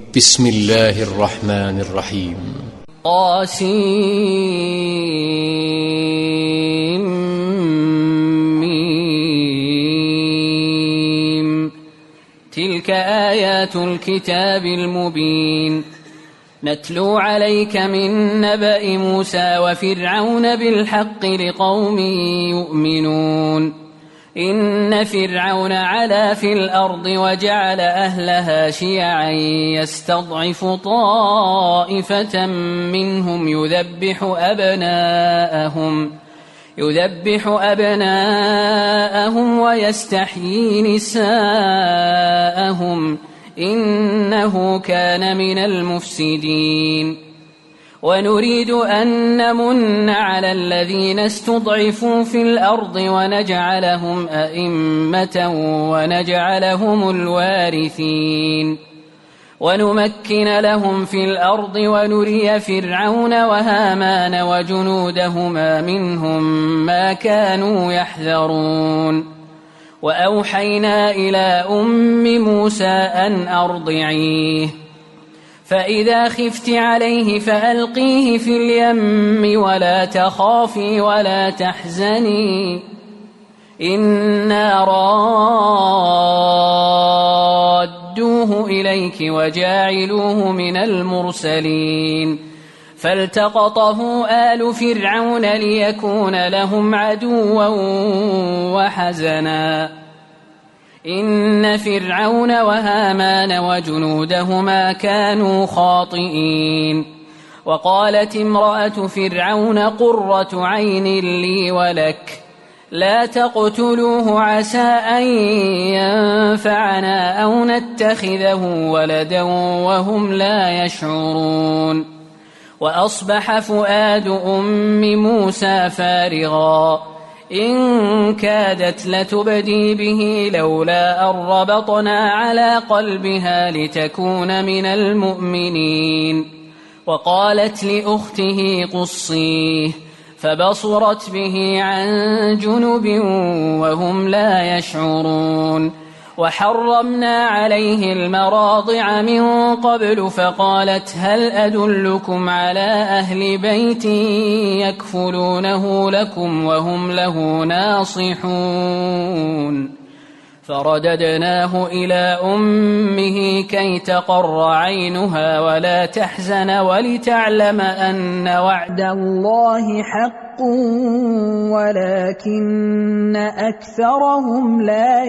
بسم الله الرحمن الرحيم. طاسيم. تلك آيات الكتاب المبين. نتلو عليك من نبأ موسى وفرعون بالحق لقوم يؤمنون. إن فرعون علا في الأرض وجعل أهلها شيعا يستضعف طائفة منهم يذبح أبناءهم ويستحيي نساءهم إنه كان من المفسدين. ونريد أن نمن على الذين استضعفوا في الأرض ونجعلهم أئمة ونجعلهم الوارثين ونمكن لهم في الأرض ونري فرعون وهامان وجنودهما منهم ما كانوا يحذرون. وأوحينا إلى أم موسى أن أرضعيه فإذا خفت عليه فألقيه في اليم ولا تخافي ولا تحزني إنا رادوه إليك وجاعلوه من المرسلين. فالتقطه آل فرعون ليكون لهم عدوا وحزنا إن فرعون وهامان وجنودهما كانوا خاطئين. وقالت امرأة فرعون قرة عين لي ولك لا تقتلوه عسى أن ينفعنا أو نتخذه ولدا وهم لا يشعرون. وأصبح فؤاد أم موسى فارغا إن كادت لتبدي به لولا أن ربطنا على قلبها لتكون من المؤمنين. وقالت لأخته قصيه فبصرت به عن جنب وهم لا يشعرون. وحرمنا عليه المراضع من قبل فقالت هل أدلكم على أهل بيت يكفلونه لكم وهم له ناصحون. فرددناه إلى أمه كي تقر عينها ولا تحزن ولتعلم أن وعد الله حق ولكن أكثرهم لا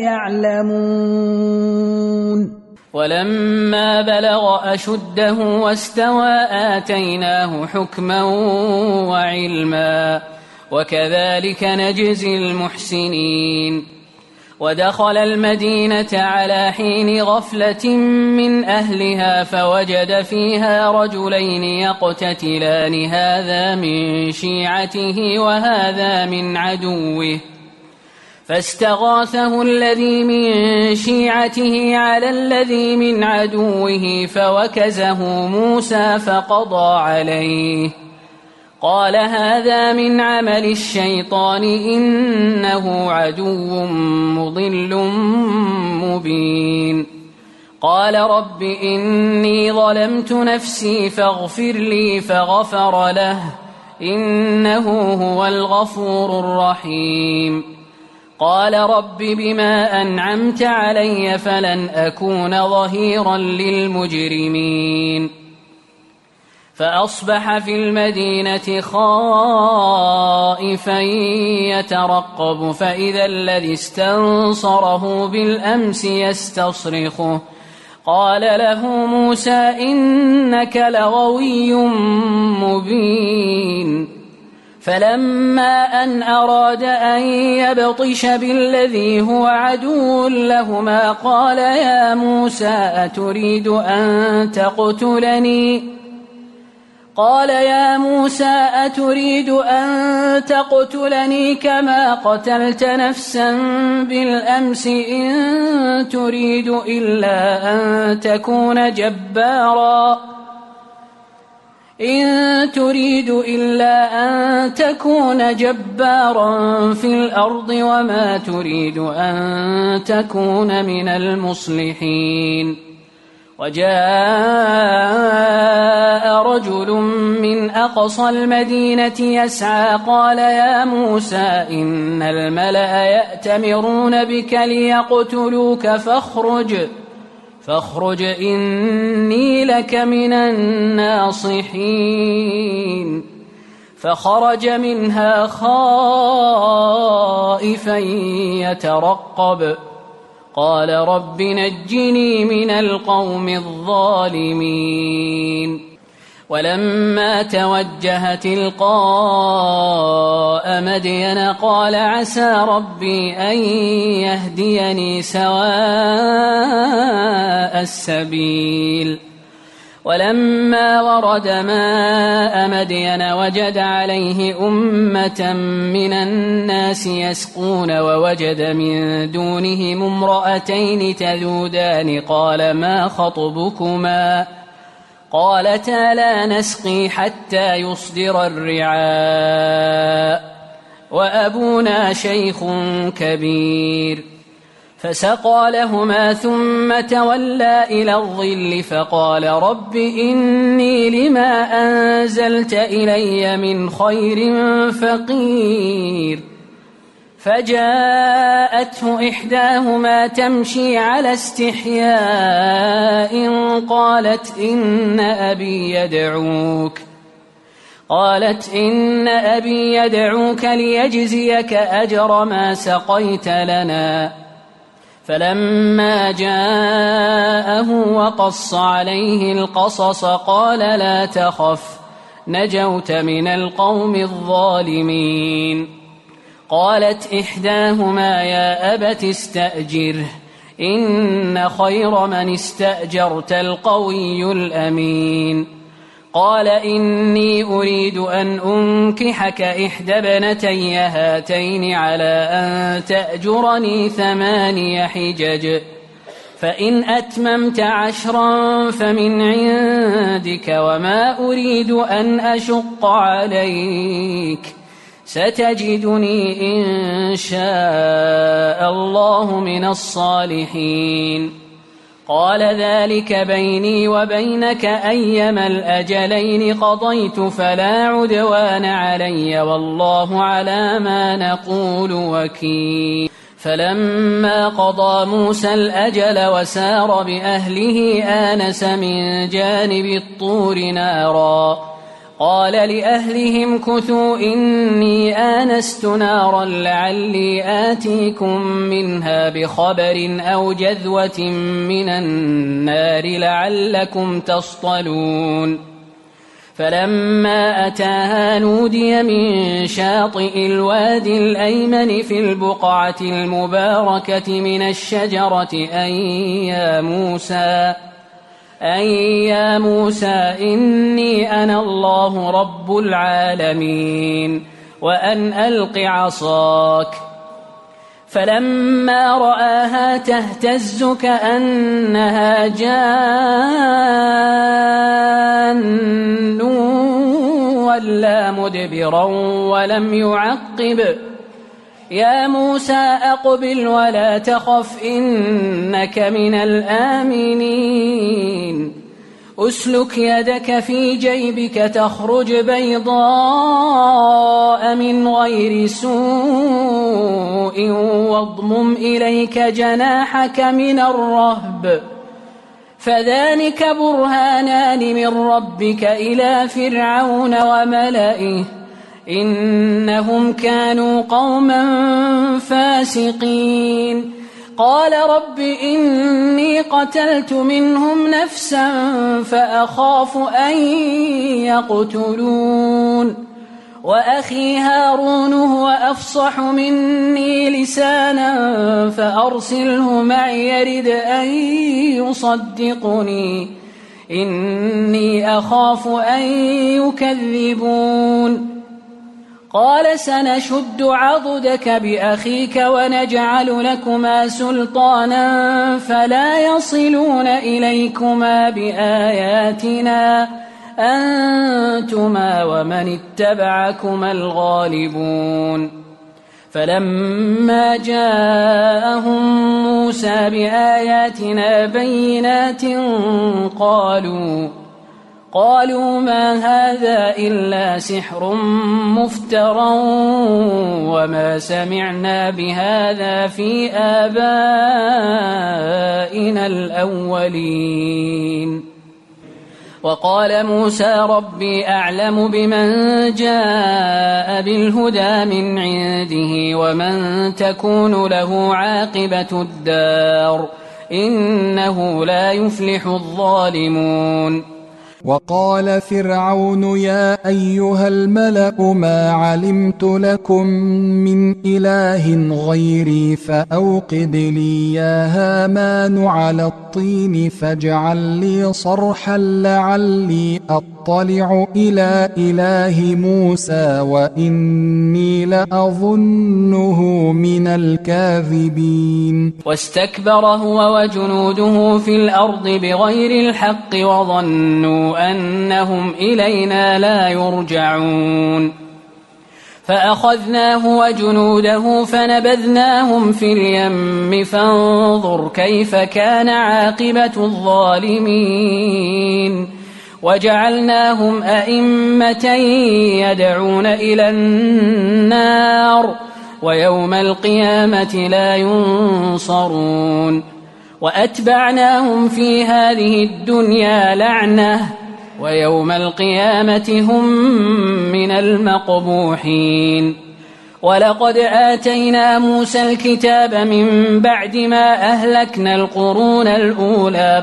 يعلمون. ولما بلغ أشده واستوى آتيناه حكما وعلما وكذلك نجزي المحسنين. ودخل المدينة على حين غفلة من أهلها فوجد فيها رجلين يقتتلان هذا من شيعته وهذا من عدوه فاستغاثه الذي من شيعته على الذي من عدوه فوكزه موسى فقضى عليه قال هذا من عمل الشيطان إنه عدو مضل مبين. قال رب إني ظلمت نفسي فاغفر لي فغفر له إنه هو الغفور الرحيم. قال رب بما أنعمت علي فلن أكون ظهيرا للمجرمين. فأصبح في المدينة خائفا يترقب فإذا الذي استنصره بالأمس يستصرخه قال له موسى إنك لغوي مبين. فلما أن أراد أن يبطش بالذي هو عدو لهما قال يا موسى أتريد أن تقتلني كما قتلت نفسا بالأمس إن تريد إلا أن تكون جبارا في الأرض وما تريد أن تكون من المصلحين. وجاء رجل من أقصى المدينة يسعى قال يا موسى إن الملأ يأتمرون بك ليقتلوك فاخرج إني لك من الناصحين. فخرج منها خائفا يترقب قال رب نجني من القوم الظالمين. ولما توجه تلقاء مدين قال عسى ربي أن يهديني سواء السبيل. ولما ورد ماء مدين وجد عليه أمة من الناس يسقون ووجد من دونهم امرأتين تذودان قال ما خطبكما قالتا لا نسقي حتى يصدر الرعاء وأبونا شيخ كبير. فسقى لهما ثم تولى إلى الظل فقال رب إني لما أنزلت إلي من خير فقير. فجاءته إحداهما تمشي على استحياء قالت إن أبي يدعوك ليجزيك أجر ما سقيت لنا. فلما جاءه وقص عليه القصص قال لا تخف نجوت من القوم الظالمين. قالت إحداهما يا أبت استأجره إن خير من استأجرت القوي الأمين. قال إني أريد أن أنكحك إحدى ابنتي هاتين على أن تأجرني 8 حجج فإن أتممت 10 فمن عندك وما أريد أن أشق عليك ستجدني إن شاء الله من الصالحين. قال ذلك بيني وبينك أيما الأجلين قضيت فلا عدوان علي والله على ما نقول وكيل. فلما قضى موسى الأجل وسار بأهله آنس من جانب الطور نارا قال لأهلهم كثوا إني آنست نارا لعلي آتيكم منها بخبر أو جذوة من النار لعلكم تصطلون. فلما أتاها نودي من شاطئ الوادي الأيمن في البقعة المباركة من الشجرة أي يا موسى إني أنا الله رب العالمين وأن ألق عصاك. فلما رآها تهتز كأنها جان ولا مدبرا ولم يعقب يا موسى أقبل ولا تخف إنك من الآمنين. أسلك يدك في جيبك تخرج بيضاء من غير سوء واضمم إليك جناحك من الرهب فذلك برهانان من ربك إلى فرعون وملئه إنهم كانوا قوما فاسقين. قال رب إني قتلت منهم نفسا فأخاف أن يقتلون وأخي هارون هو أفصح مني لسانا فأرسله معي يرد أن يصدقني إني أخاف أن يكذبون. قال سنشد عضدك بأخيك ونجعل لكما سلطانا فلا يصلون إليكما بآياتنا أنتما ومن اتبعكما الغالبون. فلما جاءهم موسى بآياتنا بينات قالوا ما هذا إلا سحر مفترى وما سمعنا بهذا في آبائنا الأولين. وقال موسى ربي أعلم بمن جاء بالهدى من عنده ومن تكون له عاقبة الدار إنه لا يفلح الظالمون. وقال فرعون يا أيها الملأ ما علمت لكم من إله غيري فأوقد لي يا هامان على الطين فاجعل لي صرحا لعلي أطلع إلى إله موسى وإني لأظنه من الكاذبين. واستكبر هو وجنوده في الأرض بغير الحق وظنوا أنهم إلينا لا يرجعون فأخذناه وجنوده فنبذناهم في اليم فانظر كيف كان عاقبة الظالمين. وجعلناهم أئمة يدعون إلى النار ويوم القيامة لا ينصرون. وأتبعناهم في هذه الدنيا لعنة ويوم القيامة هم من المقبوحين. ولقد آتينا موسى الكتاب من بعد ما أهلكنا القرون الأولى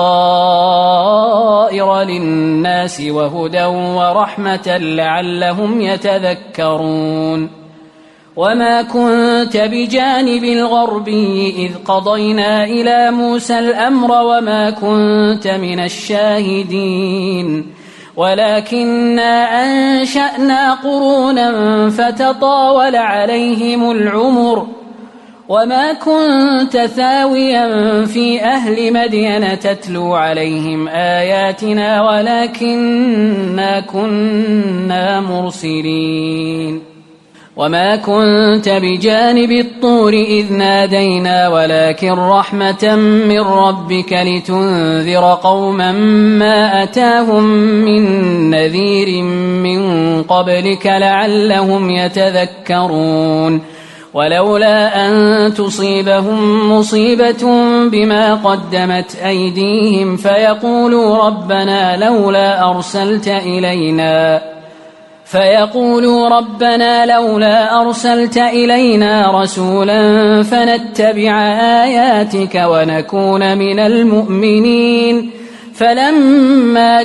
بصائر للناس وهدى ورحمة لعلهم يتذكرون. وما كنت بجانب الغربي إذ قضينا إلى موسى الأمر وما كنت من الشاهدين ولكننا أنشأنا قرونا فتطاول عليهم العمر وما كنت ثاويا في أهل مدين تتلو عليهم آياتنا ولكننا كنا مرسلين. وما كنت بجانب الطور إذ نادينا ولكن رحمة من ربك لتنذر قوما ما أتاهم من نذير من قبلك لعلهم يتذكرون. ولولا أن تصيبهم مصيبة بما قدمت أيديهم فيقولوا ربنا لولا أرسلت إلينا رسولا فنتبع آياتك ونكون من المؤمنين. فلما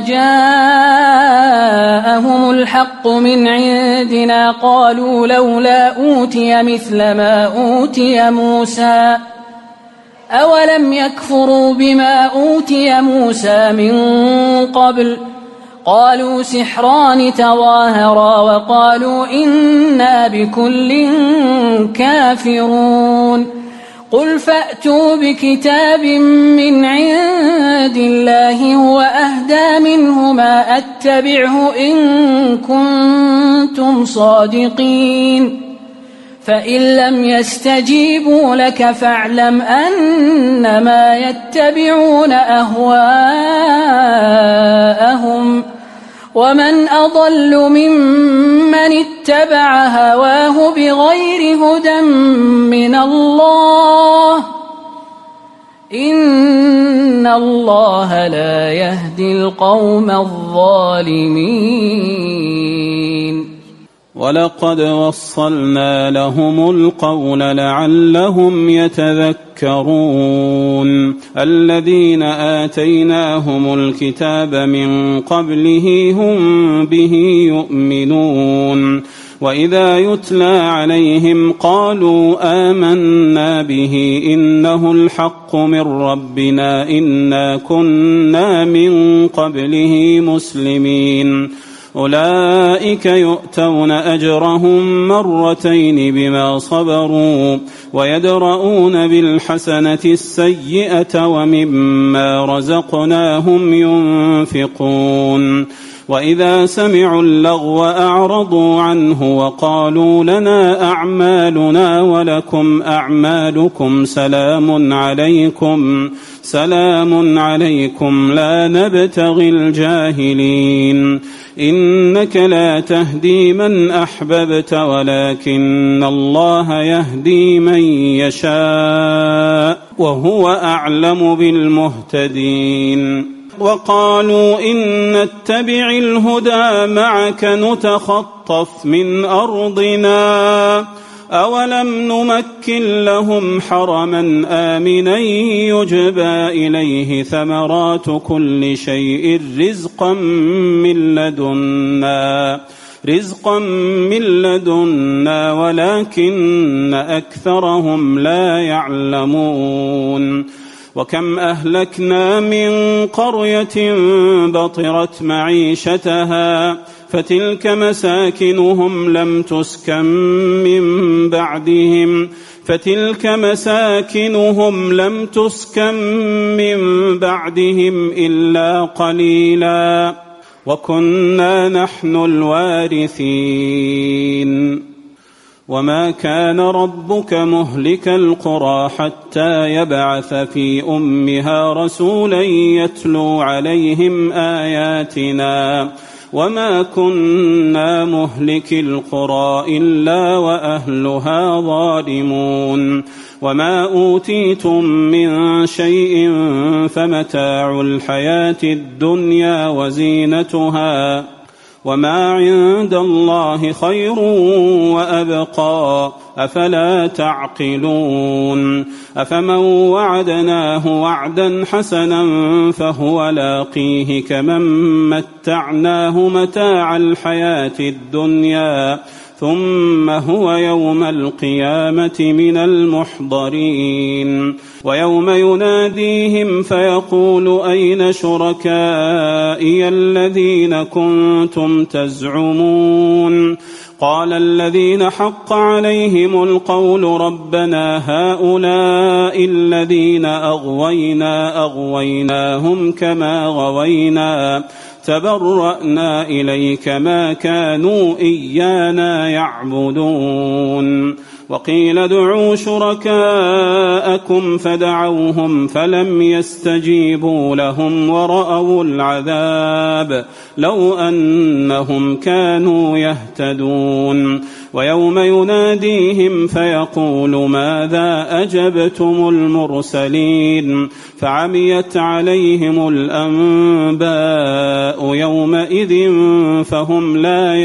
جاءهم الحق من عندنا قالوا لولا أوتي مثل ما أوتي موسى أولم يكفروا بما أوتي موسى من قبل قالوا سحران تظاهرا وقالوا إنا بكل كافرون. قل فأتوا بكتاب من عند الله هو أهدى منهما أتبعه إن كنتم صادقين فإن لم يستجيبوا لك فاعلم أنما يتبعون أهواءهم ومن أضل ممن اتبع هواه بغير هدى من الله إن الله لا يهدي القوم الظالمين. ولقد وصلنا لهم القول لعلهم يتذكرون. الذين آتيناهم الكتاب من قبله هم به يؤمنون وإذا يتلى عليهم قالوا آمنا به إنه الحق من ربنا إنا كنا من قبله مسلمين. أولئك يؤتون أجرهم مرتين بما صبروا ويدرؤون بالحسنة السيئة ومما رزقناهم ينفقون. وإذا سمعوا اللغو أعرضوا عنه وقالوا لنا أعمالنا ولكم أعمالكم سلام عليكم لا نبتغي الجاهلين إنك لا تهدي من أحببت ولكن الله يهدي من يشاء وهو أعلم بالمهتدين وقالوا إن نتبع الهدى معك نتخطف من أرضنا أولم نمكن لهم حرما آمنا يجبى إليه ثمرات كل شيء رزقا من لدنا ولكن أكثرهم لا يعلمون وكم أهلكنا من قرية بطرت معيشتها فتلك مساكنهم لم تسكن من بعدهم إلا قليلا وكنا نحن الوارثين وما كان ربك مهلك القرى حتى يبعث في أمها رسولا يتلو عليهم آياتنا وما كنا مهلك القرى إلا وأهلها ظالمون وما أوتيتم من شيء فمتاع الحياة الدنيا وزينتها وما عند الله خير وأبقى أفلا تعقلون أفمن وعدناه وعدا حسنا فهو لاقيه كمن متعناه متاع الحياة الدنيا ثم هو يوم القيامة من المحضرين ويوم يناديهم فيقول أين شركائي الذين كنتم تزعمون قال الذين حق عليهم القول ربنا هؤلاء الذين أغويناهم كما غوينا تبرأنا إليك ما كانوا إيانا يعبدون وقيل ادعوا شركاءكم فدعوهم فلم يستجيبوا لهم ورأوا العذاب لو أنهم كانوا يهتدون ويوم يناديهم فيقول ماذا أجبتم المرسلين فعميت عليهم الأنباء يومئذ فهم لا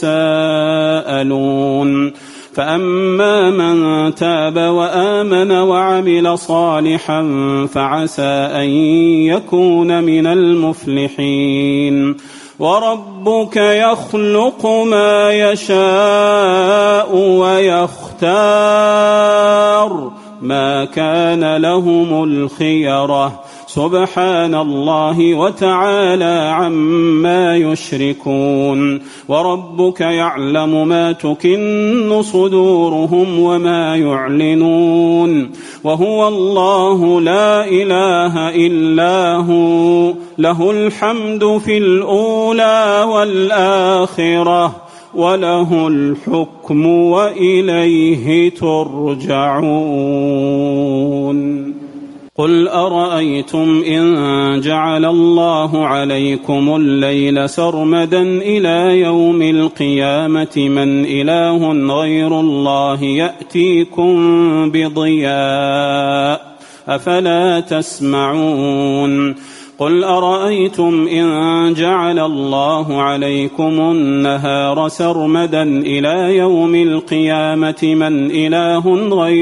يتساءلون فأما من تاب وآمن وعمل صالحا فعسى أن يكون من المفلحين وربك يخلق ما يشاء ويختار ما كان لهم الخيرة سبحان الله وتعالى عما يشركون وربك يعلم ما تكن صدورهم وما يعلنون وهو الله لا إله إلا هو له الحمد في الأولى والآخرة وله الحكم وإليه ترجعون قل أرأيتم إن جعل الله عليكم الليل سرمدا إلى يوم القيامة من إله غير الله يأتيكم بضياء أفلا تسمعون قل أرأيتم إن جعل الله عليكم النهار سرمدا إلى يوم القيامة من إله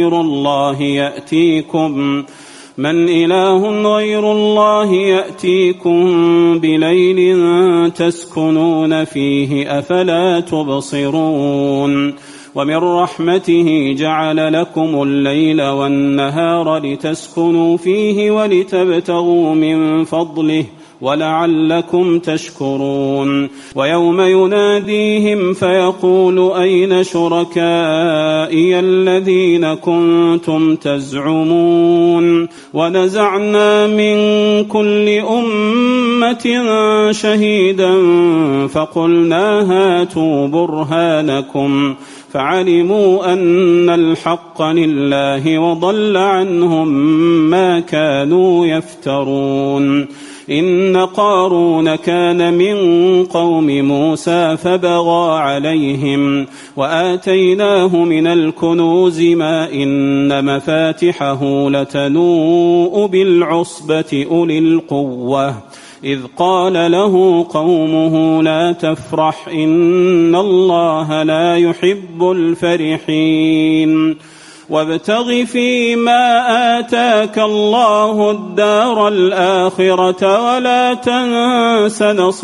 غير الله يأتيكم بليل تسكنون فيه أفلا تبصرون ومن رحمته جعل لكم الليل والنهار لتسكنوا فيه ولتبتغوا من فضله ولعلكم تشكرون ويوم يناديهم فيقول أين شركائي الذين كنتم تزعمون ونزعنا من كل أمة شهيدا فقلنا هاتوا برهانكم فعلموا أن الحق لله وضل عنهم ما كانوا يفترون إن قارون كان من قوم موسى فبغى عليهم وآتيناه من الكنوز ما إن مفاتحه لتنوء بالعصبة أولي القوة إذ قال له قومه لا تفرح إن الله لا يحب الفرحين وابتغ فيما آتاك الله الدار الآخرة ولا تنس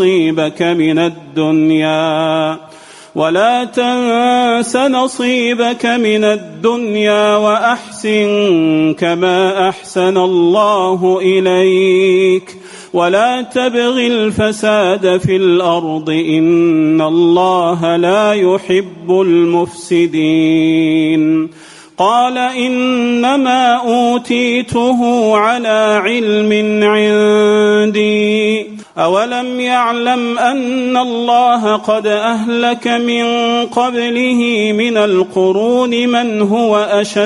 نصيبك من الدنيا وأحسن كما أحسن الله إليك ولا تبغ الفساد في الأرض إن الله لا يحب المفسدين قال إنما أوتيته على علم عندي أولم يعلم أن الله قد أهلك من قبله من القرون من هو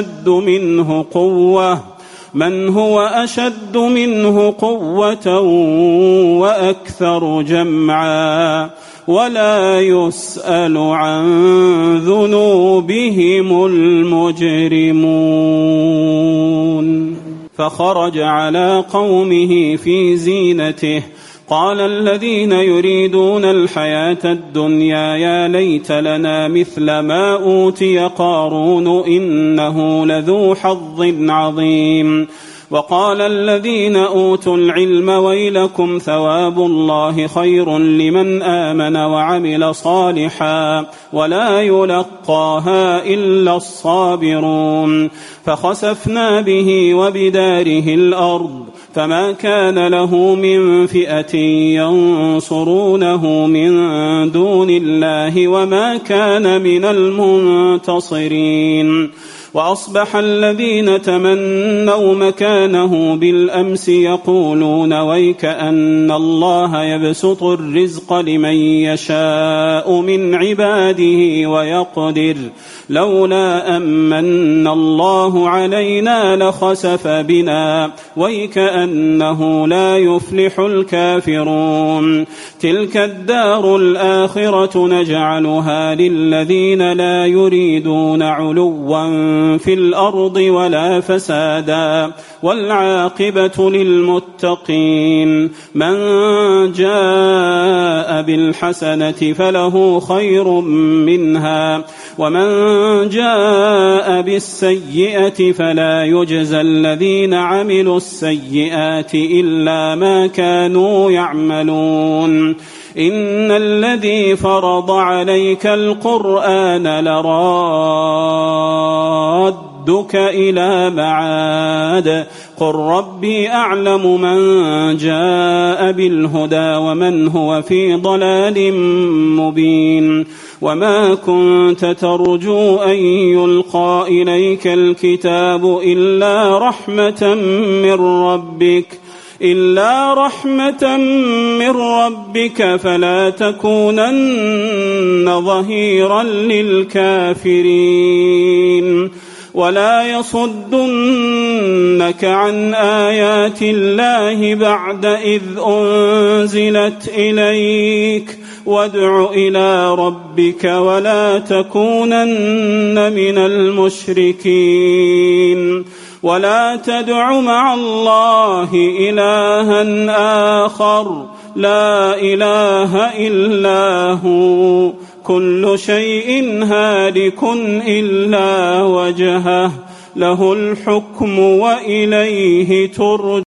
أشد منه قوة وأكثر جمعا ولا يسأل عن ذنوبهم المجرمون فخرج على قومه في زينته قال الذين يريدون الحياة الدنيا يا ليت لنا مثل ما أوتي قارون إنه لذو حظ عظيم وقال الذين أوتوا العلم ويلكم ثواب الله خير لمن آمن وعمل صالحا ولا يلقاها إلا الصابرون فخسفنا به وبداره الأرض فما كان له من فئة ينصرونه من دون الله وما كان من المنتصرين وأصبح الذين تمنوا مكانه بالأمس يقولون ويك أن الله يبسط الرزق لمن يشاء من عباده ويقدر لولا أمن الله علينا لخسف بنا ويك أنه لا يفلح الكافرون تلك الدار الآخرة نجعلها للذين لا يريدون علوا في الأرض ولا فسادا والعاقبة للمتقين من جاء بالحسنة فله خير منها ومن جاء بالسيئة فلا يجزى الذين عملوا السيئات إلا ما كانوا يعملون إن الذي فرض عليك القرآن لرادك إلى معاد قل ربي أعلم من جاء بالهدى ومن هو في ضلال مبين وما كنت ترجو أن يلقى إليك الكتاب إلا رحمة من ربك فلا تكونن ظهيرا للكافرين ولا يصدنك عن آيات الله بعد إذ أنزلت إليك وادع إلى ربك ولا تكونن من المشركين ولا تدع مع الله إلها آخر لا إله إلا هو كل شيء هالك إلا وجهه له الحكم وإليه ترجعون